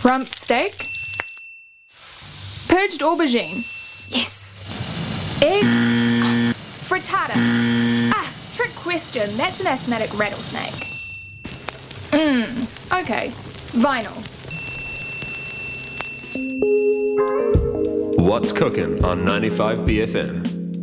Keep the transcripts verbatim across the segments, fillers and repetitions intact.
Rump steak. Purged aubergine. Yes. Eggs. Frittata. Ah, trick question. That's an asthmatic rattlesnake. Mmm. Okay. Vinyl. What's Cooking on ninety-five B F M?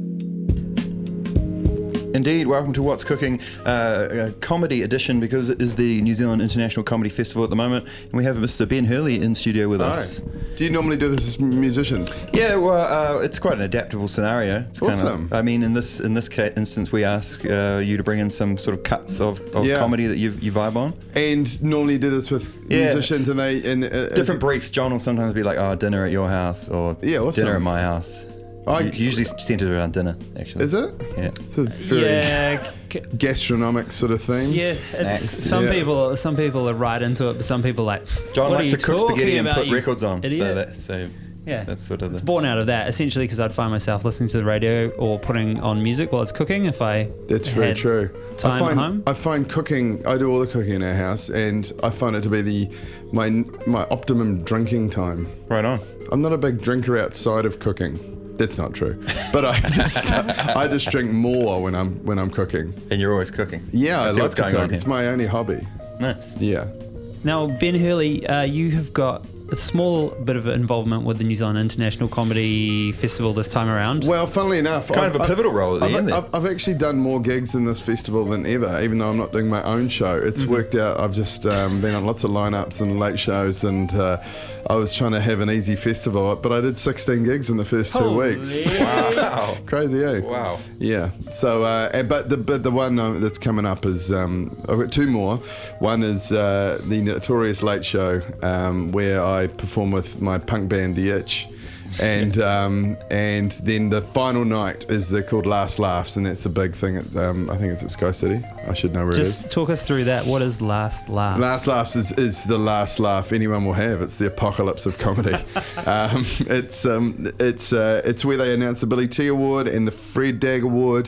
Indeed, welcome to What's Cooking, uh, a comedy edition because it is the New Zealand International Comedy Festival at the moment, and we have Mister Ben Hurley in studio with us. Hi. Do you normally do this as musicians? Yeah, well, uh, it's quite an adaptable scenario. It's Awesome. Kinda, I mean, in this in this ca- instance, we ask uh, you to bring in some sort of cuts of, of Yeah. comedy that you you vibe on. And normally do this with Yeah. musicians, and they and uh, Different briefs. John will sometimes be like, "Oh, dinner at your house," or Yeah, awesome. "Dinner at my house." I- U- Usually centered around dinner, actually. Is it? Yeah. It's a very Yeah, c- gastronomic sort of themes. yeah. Snacks. It's, some Yeah. people, some people are right into it, but some people like. John what likes are to you cook talking spaghetti and about, put you records on. So idiot? that so Yeah, that's sort of it's the. born out of that essentially because I'd find myself listening to the radio or putting on music while it's cooking if I. That's very had true. Time I find, at home. I find cooking. I do all the cooking in our house, and I find it to be the my my optimum drinking time. Right on. I'm not a big drinker outside of cooking. That's not true, but I just I just drink more when I'm when I'm cooking. And you're always cooking. Yeah, I see love what's to going cook. on It's here. my only hobby. Nice. Yeah. Now, Ben Hurley, uh, you have got a small bit of involvement with the New Zealand International Comedy Festival this time around. Well, funnily enough, Kind I've- of a pivotal role at the I've, end there. I've, I've actually done more gigs in this festival than ever, even though I'm not doing my own show. It's Mm-hmm. worked out. I've just um, been on lots of lineups and late shows, and uh, I was trying to have an easy festival, but I did sixteen gigs in the first two Holy- weeks. Wow. Crazy, eh? Wow. Yeah. So, uh, and- but the but the one uh, that's coming up is um, I've got two more. One is uh, the Notorious Late Show, um, where I perform with my punk band The Itch, and um, and then the final night is they're called Last Laughs, and that's a big thing. At, um, I think it's at Sky City. I should know where it is. Just talk us through that. What is Last Laugh? Last Laughs is, is the last laugh anyone will have. It's the apocalypse of comedy. um, it's um, it's uh, it's where they announce the Billy T Award and the Fred Dagg Award,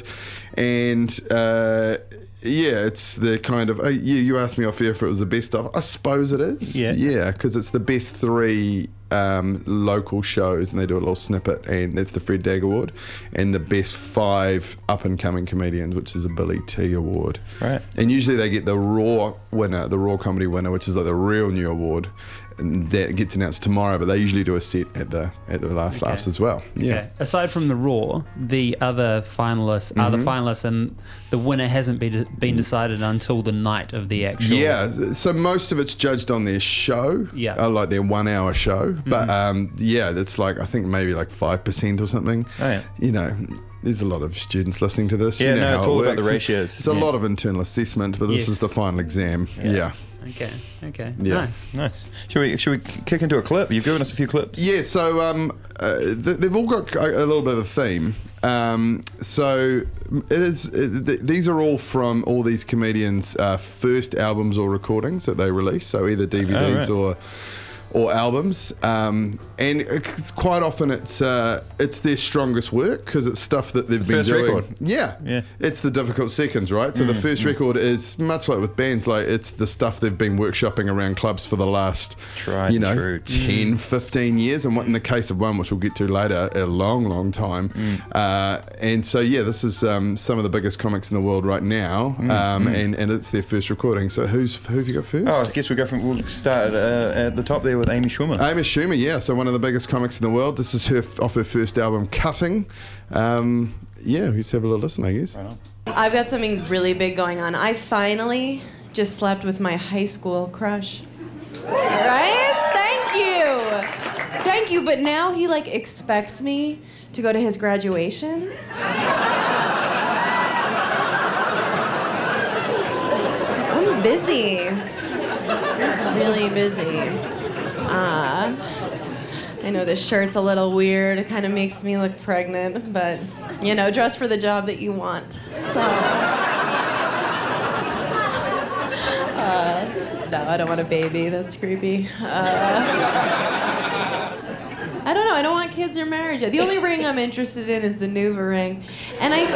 and uh, yeah, it's the kind of uh, you you asked me off air if it was the best of. I suppose it is. Yeah. yeah, because it's the best three um, local shows, and they do a little snippet, and it's the Fred Dagg Award, and the best five up and coming comedians, which is a Billy T Award. Right. And usually they get the Raw winner, the Raw Comedy winner, which is like the real new award, and that gets announced tomorrow. But they usually do a set at the at the Last Okay. Laughs as well. Yeah. Okay. Aside from the Raw, the other finalists are Mm-hmm. the finalists, and the winner hasn't been been decided until the night of the actual. Yeah, so most of it's judged on their show, Yeah. uh, like their one-hour show. But um, yeah, it's like I think maybe like five percent or something. Oh, yeah. You know, there's a lot of students listening to this. Yeah, you know no, how it's it all about works. the ratios. It's a Yeah. lot of internal assessment, but this Yes. is the final exam. Yeah. Okay. Okay. Yeah. Nice. Nice. Should we should we kick into a clip? You've given us a few clips. Yeah, so um, uh, th- they've all got a, a little bit of a theme. Um, so it is. It, th- these are all from all these comedians' uh, first albums or recordings that they release. So either D V Ds Oh, right. or or albums. Um, and it's quite often it's uh, it's their strongest work because it's stuff that they've been first doing. record. Yeah, Yeah. It's the difficult seconds, right? So the first record is much like with bands, like it's the stuff they've been workshopping around clubs for the last, Tried you know, and true. ten, fifteen years. And what in the case of one, which we'll get to later, a long, long time. Uh, and so, yeah, this is um, some of the biggest comics in the world right now. Um, and, and it's their first recording. So who's who have you got first? Oh, I guess we go from we'll start uh, at the top there with Amy Schumer. Amy Schumer, yeah, so one of the biggest comics in the world. This is her off her first album, Cutting. Um, yeah, let's have a little listen, I guess. I've got something really big going on. I finally just slept with my high school crush. Right? Thank you. Thank you, but now he like expects me to go to his graduation. I'm busy. Really busy. Uh, I know this shirt's a little weird. It kind of makes me look pregnant, but you know, dress for the job that you want. So, uh, no, I don't want a baby. That's creepy. Uh, I don't know. I don't want kids or marriage yet. The only ring I'm interested in is the Nuva ring, and I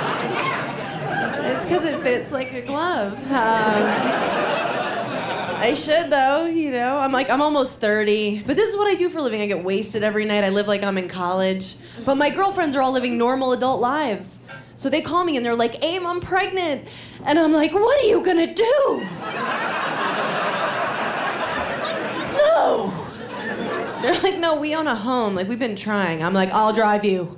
think it's because it fits like a glove. Um, I I should though, you know. I'm like, I'm almost thirty. But this is what I do for a living. I get wasted every night. I live like I'm in college. But my girlfriends are all living normal adult lives. So they call me and they're like, Aim, I'm pregnant. And I'm like, what are you gonna do? No. They're like, no, we own a home. Like, we've been trying. I'm like, I'll drive you.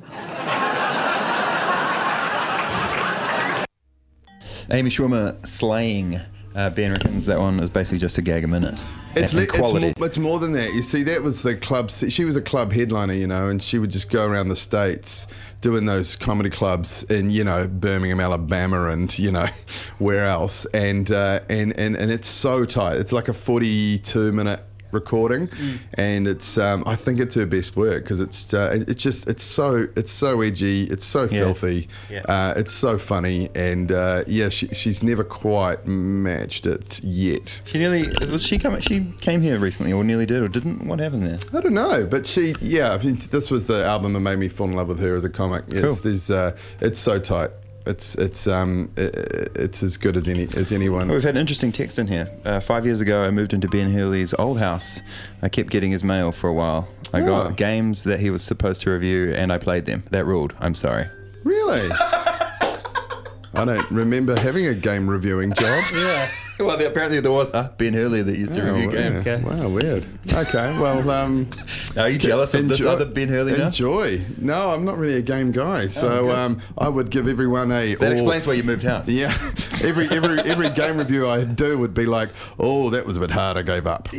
Amy Schumer slaying uh, Ben Rickens. That one is basically just a gag a minute. It's, And li- it's, quality. more, it's more than that. You see, that was the club. She was a club headliner, you know, and she would just go around the States doing those comedy clubs in, you know, Birmingham, Alabama, and, you know, where else. And, uh, and, and, and it's so tight. It's like a forty-two minute recording, mm. and it's um, I think it's her best work because it's uh, it's just it's so it's so edgy, it's so Yeah. filthy, Yeah. Uh, it's so funny, and uh, yeah, she, she's never quite matched it yet. She nearly was she come she came here recently or nearly did or didn't. What happened there? I don't know, but she yeah, I mean, this was the album that made me fall in love with her as a comic. It's, Cool. there's, uh, it's so tight. It's it's um it, it's as good as any as anyone. Well, we've had an interesting text in here. Uh, five years ago, I moved into Ben Hurley's old house. I kept getting his mail for a while. I Oh. got games that he was supposed to review, and I played them. That ruled. I'm sorry. Really? I don't remember having a game reviewing job. Yeah. Well, there, apparently there was a Ben Hurley that used to Oh, review yeah. games. Okay. Wow, weird. Okay, well, um, Are you jealous of this enjoy- other Ben Hurley now? Enjoy. No, I'm not really a game guy, so good. um, I would give everyone a. That all- explains why you moved house. Yeah, every every every game review I do would be like, oh, that was a bit hard. I gave up.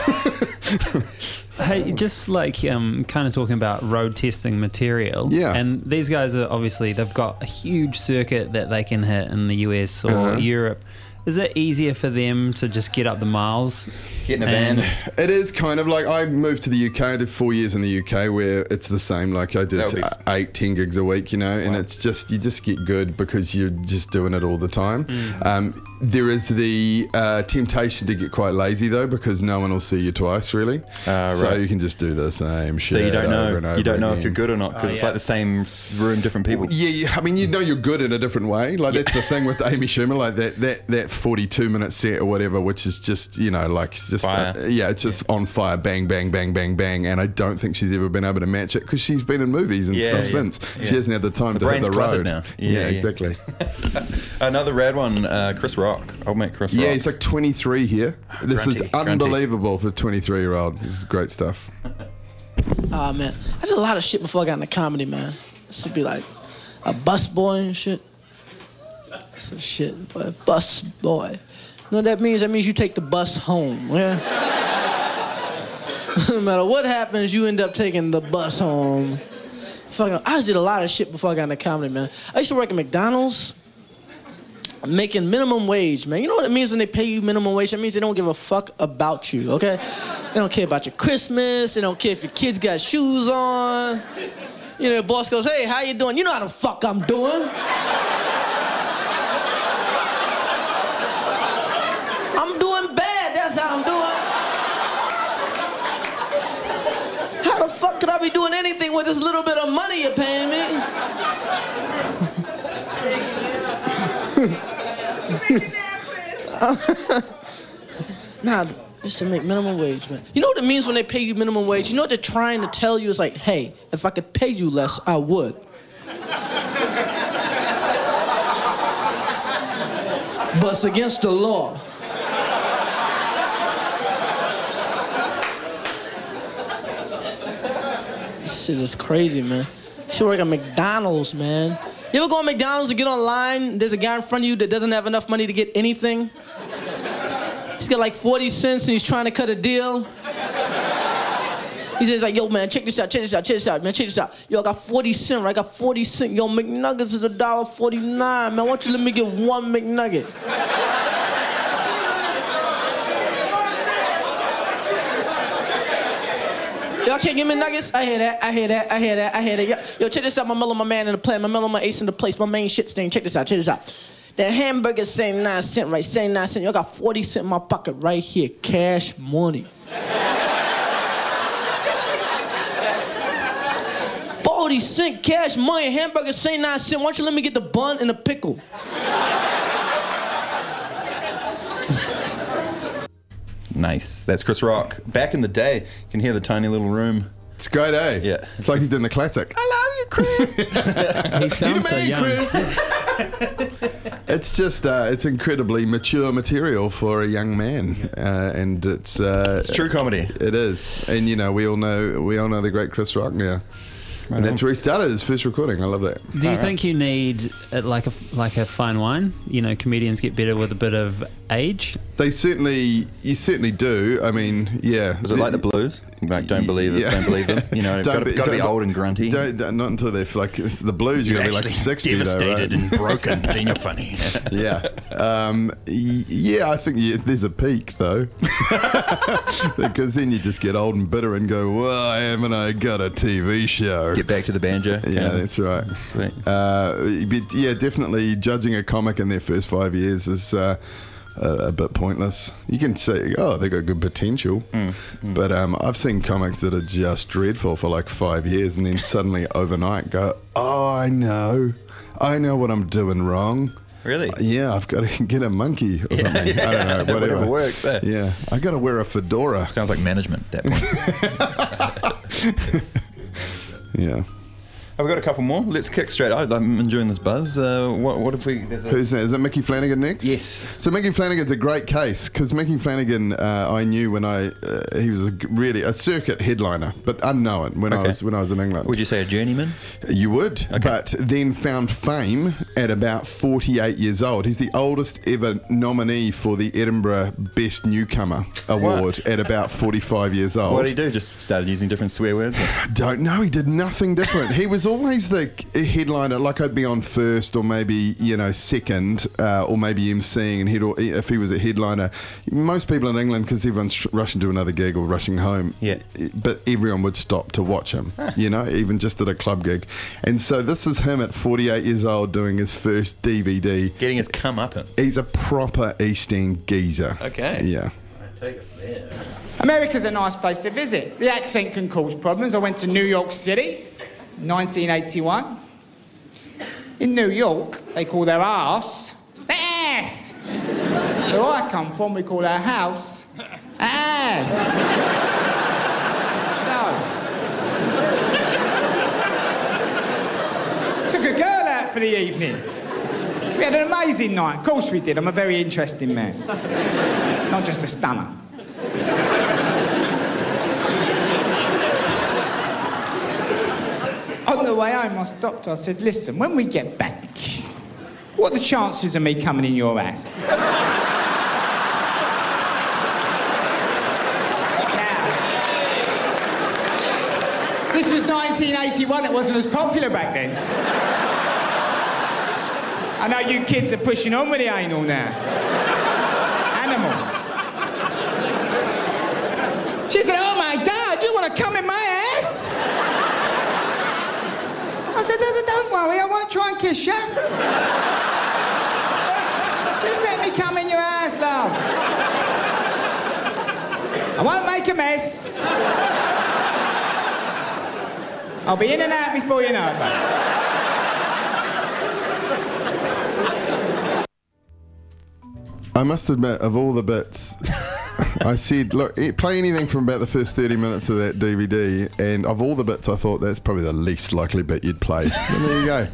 Hey, just like um, kind of talking about road testing material. Yeah. And these guys are obviously, they've got a huge circuit that they can hit in the U S or Uh-huh. Europe. Is it easier for them to just get up the miles? Get in a van. and- It is kind of like I moved to the U K. I did four years in the U K where it's the same. Like I did That would be- eight, ten gigs a week, you know, and it's just you just get good because you're just doing it all the time. Mm. Um, there is the uh, temptation to get quite lazy though because no one will see you twice really. Ah, So right. you can just do the same shit. So you don't over know and over you don't know if again. you're good or not because Oh, it's yeah. like the same s- room, different people. Yeah, yeah, I mean, you know, you're good in a different way. Like that's the thing with Amy Schumer, like that that that forty-two minute set or whatever, which is just you know, like it's just Fire. uh, yeah, it's just on fire, bang, bang, bang, bang, bang. And I don't think she's ever been able to match it because she's been in movies and Yeah, stuff yeah, since. yeah. She hasn't had the time The to hit brain's the cluttered road now. Yeah, Yeah, yeah. exactly. Another rad one, uh, Chris Rock. Old mate Chris Yeah, Rock. he's like twenty-three here. This is grunty, grunty. unbelievable for a twenty-three year old. This is great stuff. Oh man, I did a lot of shit before I got into comedy, man. This would be like a bus boy and shit. Some shit, boy. Bus boy. You know what that means? That means you take the bus home, yeah? No matter what happens, you end up taking the bus home. Fucking, I just did a lot of shit before I got into comedy, man. I used to work at McDonald's, making minimum wage, man. You know what it means when they pay you minimum wage? That means they don't give a fuck about you, okay? They don't care about your Christmas. They don't care if your kids got shoes on. You know, the boss goes, hey, how you doing? You know how the fuck I'm doing. I'm doing bad, that's how I'm doing. How the fuck could I be doing anything with this little bit of money you're paying me? Nah, just to make minimum wage, man. You know what it means when they pay you minimum wage? You know what they're trying to tell you is like, hey, if I could pay you less, I would. But it's against the law. This shit is crazy, man. You should work at McDonald's, man. You ever go to McDonald's and get online, there's a guy in front of you that doesn't have enough money to get anything? He's got like forty cents and he's trying to cut a deal. He says like, yo, man, check this out, check this out, check this out, man, check this out. Yo, I got forty cents, right? I got forty cents. Yo, McNuggets is a dollar forty-nine, man. Why don't you let me get one McNugget? Y'all can't give me nuggets? I hear that, I hear that, I hear that, I hear that. Yo, yo check this out, my mellow, my man in the plan, my mellow, my ace in the place, my main shit stain. Check this out, check this out. That hamburger seventy-nine cents, right? seventy-nine cents. Y'all got forty cents in my pocket right here, cash money. forty cent cash money, hamburger seventy-nine cents. Why don't you let me get the bun and the pickle? Nice. That's Chris Rock. Back in the day, you can hear the tiny little room. It's great, eh? Yeah. It's like he's doing the classic. I love you, Chris. He sounds so me, young. Chris. It's just, uh, it's incredibly mature material for a young man, uh, and it's uh, It's true comedy. It is, and you know, we all know we all know the great Chris Rock now, and that's where he started his first recording. I love that. Do you think you need uh, like a like a fine wine? You know, comedians get better with a bit of age. They certainly, you certainly do. I mean, yeah. Was it like the blues? Like, don't believe it, Yeah. don't believe them. You know, Don't got be- to be don't- old and grunty. Don't, don't- not until they're like it's the blues. You're, gonna be like sixty, devastated though, right? and broken, then you're funny. Yeah, um, y- yeah. I think yeah, there's a peak though, because then you just get old and bitter and go, "Why haven't I got a T V show?" Get back to the banjo. Yeah, that's right. Sweet. Uh, but yeah, definitely judging a comic in their first five years is uh, a, a bit pointless. You can say, oh, they got good potential, Mm, but um, I've seen comics that are just dreadful for like five years and then suddenly overnight go, oh, I know, I know what I'm doing wrong. Really? Yeah, I've got to get a monkey or something. yeah. I don't know, whatever. Whatever works, eh? Yeah, I got to wear a fedora. Sounds like management at that point. Yeah. Have we got a couple more? Let's kick straight out. I'm enjoying this buzz. Uh, what, what if we... There's a, Who's that? Is it Mickey Flanagan next? Yes. So Mickey Flanagan's a great case because Mickey Flanagan, uh, I knew when I uh, he was a, g- really a circuit headliner, but unknown when I Okay. was when I was in England. would you say a journeyman? You would, but then found fame at about forty-eight years old. He's the oldest ever nominee for the Edinburgh Best Newcomer Award at about forty-five years old. What did he do? Just started using different swear words? Don't know. He did nothing different. He was always the headliner. Like I'd be on first, or maybe you know second, uh, or maybe emceeing, and he'd if he was a headliner. Most people in England, because everyone's sh- rushing to another gig or rushing home. Yeah. But everyone would stop to watch him. You know, even just at a club gig. And so this is him at forty-eight years old doing his first D V D. Getting his comeuppance. He's a proper East End geezer. Okay. Yeah. Take us there. America's a nice place to visit. The accent can cause problems. I went to New York City, nineteen eighty-one. In New York, they call their arse the ass. Where I come from, we call our house a ass. So, took a girl out for the evening. We had an amazing night. Of course we did. I'm a very interesting man. Not just a stunner. On the way home, I stopped her. I said, listen, when we get back, what are the chances of me coming in your ass? Now, this was nineteen eighty-one. It wasn't as popular back then. I know you kids are pushing on with the anal now. Animals. She said, oh my God, you want to come in my ass? I said, don't, don't worry, I won't try and kiss you. Just let me come in your ass, love. I won't make a mess. I'll be in and out before you know it, babe. I must admit, of all the bits, I said, look, eh, play anything from about the first thirty minutes of that D V D, and of all the bits, I thought that's probably the least likely bit you'd play. And there you go.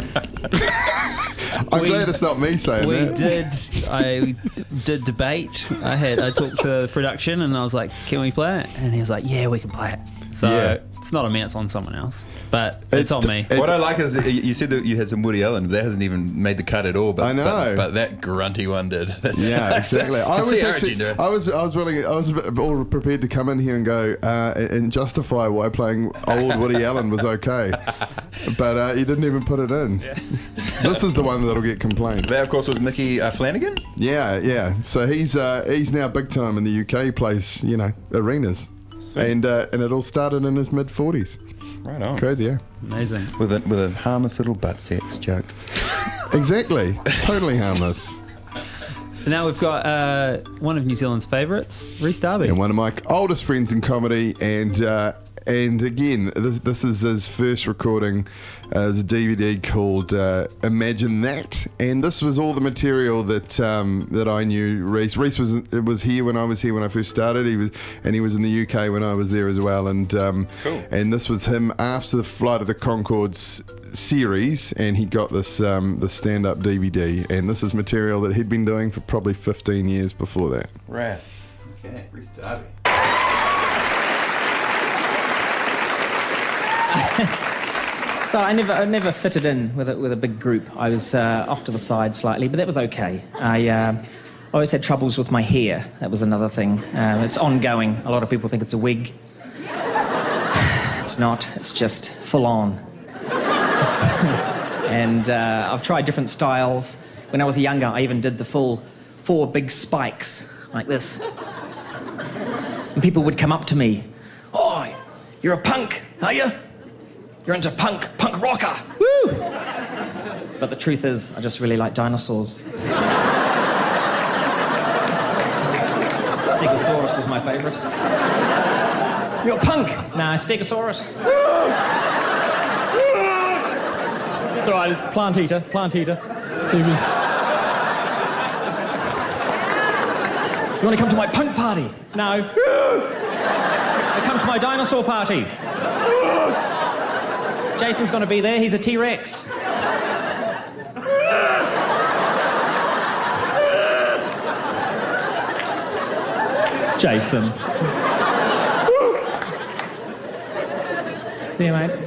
I'm We- glad it's not me saying We that. did. I did debate. I had. I talked to the production, and I was like, "Can we play it?" And he was like, "Yeah, we can play it." So Yeah. it's not on me. It's on someone else. But it's, It's on d- me. it's- What I like is you- you said that you had some Woody Allen. That hasn't even made the cut at all. But I know. But, but that grunty one did. That's, Yeah, exactly. I I was see our actually, agenda. I was, I was willing, I was a bit all prepared to come in here and go uh, and justify why playing old Woody Allen was okay, but uh, you didn't even put it in. This is the one that'll get complaints. That, of course, was Mickey uh, Flanagan. Yeah, yeah. So he's uh, he's now big time in the U K. He plays, you know, arenas, and uh, and it all started in his mid forties. Right on. Crazy, yeah. Amazing. With a with a harmless little butt sex joke. Exactly. Totally harmless. Now we've got uh, one of New Zealand's favourites, Rhys Darby. And one of my oldest friends in comedy, and uh, and again, this, this is his first recording as a D V D called uh, Imagine That, and this was all the material that um, that I knew. Reese, Reese was was here when I was here when I first started. He was, and he was in the U K when I was there as well. And um, cool. And this was him after the Flight of the Conchords series, and he got this um, the stand-up D V D, and this is material that he'd been doing for probably fifteen years before that. Right. Okay, Reese Darby. So I never, I never fitted in with a, with a big group. I was uh, off to the side slightly, but that was okay. I uh, always had troubles with my hair. That was another thing. Um, it's ongoing. A lot of people think it's a wig. It's not. It's just full on. And uh, I've tried different styles. When I was younger, I even did the full four big spikes like this. And people would come up to me. Oh, you're a punk, are you? You're into punk, punk rocker. Woo! But the truth is, I just really like dinosaurs. Stegosaurus is my favourite. You're a punk. Nah, Stegosaurus. It's all right, it's plant eater, plant eater. You want to come to my punk party? No. Come to my dinosaur party. Jason's going to be there. He's a T-Rex. Jason. See you, mate.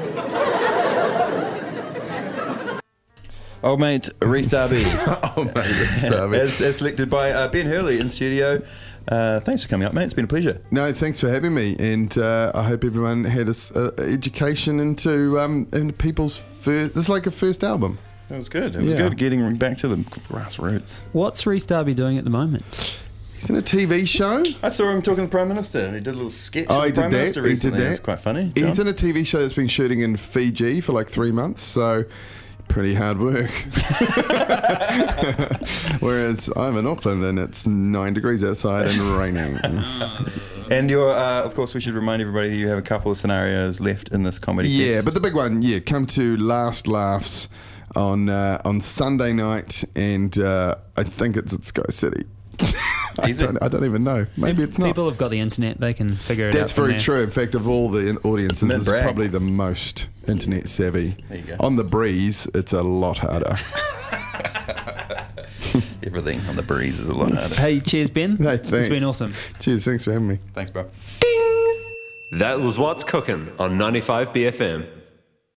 Old mate Reese Darby. Old mate Reese Darby. as, as selected by uh, Ben Hurley in studio. Uh, thanks for coming up, mate. It's been a pleasure. No, thanks for having me, and uh, I hope everyone had an uh, education into um, into people's first. This is like a first album. It was good. It was Yeah. good getting back to the grassroots. What's Reese Darby doing at the moment? He's in a T V show. I saw him talking to the Prime Minister. He did a little sketch Oh, of he the Prime did that. Minister He did recently. that. It was quite funny. He's John? in a T V show that's been shooting in Fiji for like three months. So. Pretty hard work. Whereas I'm in Auckland and it's nine degrees outside and raining. And you're, uh, of course, we should remind everybody that you have a couple of scenarios left in this comedy Yeah, fest. but the big one, yeah, come to Last Laughs on uh, on Sunday night, and uh, I think it's at Sky City. I, don't, I don't even know. Maybe it's not. People have got the internet. They can figure it That's out. from very there. true. In fact, of all the audiences, Mid this is brag. probably the most internet savvy. There you go. On the breeze, it's a lot harder. Everything on the breeze is a lot harder. Hey, cheers, Ben. Hey, It's thanks. been awesome. Cheers, thanks for having me. Thanks, bro. That was What's Cooking on ninety-five B F M.